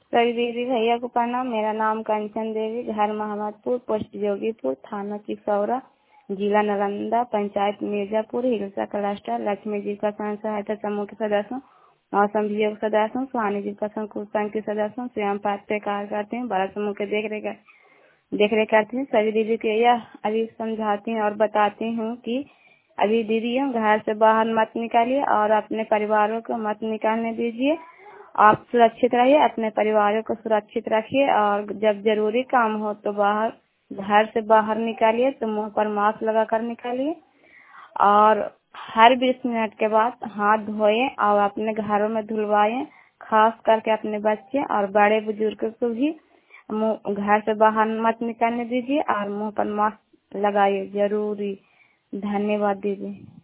सभी दीदी भैया को प्रणाम। मेरा नाम कंचन देवी, घर मोहम्मदपुर, पोस्ट जोगीपुर, थाना चिसौरा, जिला नालंदा, पंचायत मिर्जापुर, हिलसा क्लस्टर, लक्ष्मी जी का स्वयं सहायता समूह के सदस्य हूँ, मौसम विभाग सदस्य हूँ, सुहानी जी का संघ के सदस्य हूँ, स्वयं पात्र कार्य करती हूँ, भारत समूह के देख रेख करती हूँ। सभी दीदी को यह अभी समझाती हूँ और बताती हूँ कि अभी दीदियों घर से बाहर मत निकालिए और अपने परिवारों को मत निकालने दीजिए। आप सुरक्षित रहिए, अपने परिवारों को सुरक्षित रखिए और जब जरूरी काम हो तो घर से बाहर निकालिए तो मुंह पर मास्क लगा कर निकालिए और हर 20 मिनट के बाद हाथ धोए और अपने घरों में धुलवाएं। खास करके अपने बच्चे और बड़े बुजुर्ग को भी घर से बाहर मत निकालने दीजिए और मुंह पर मास्क लगाइए जरूरी। धन्यवाद दीदी।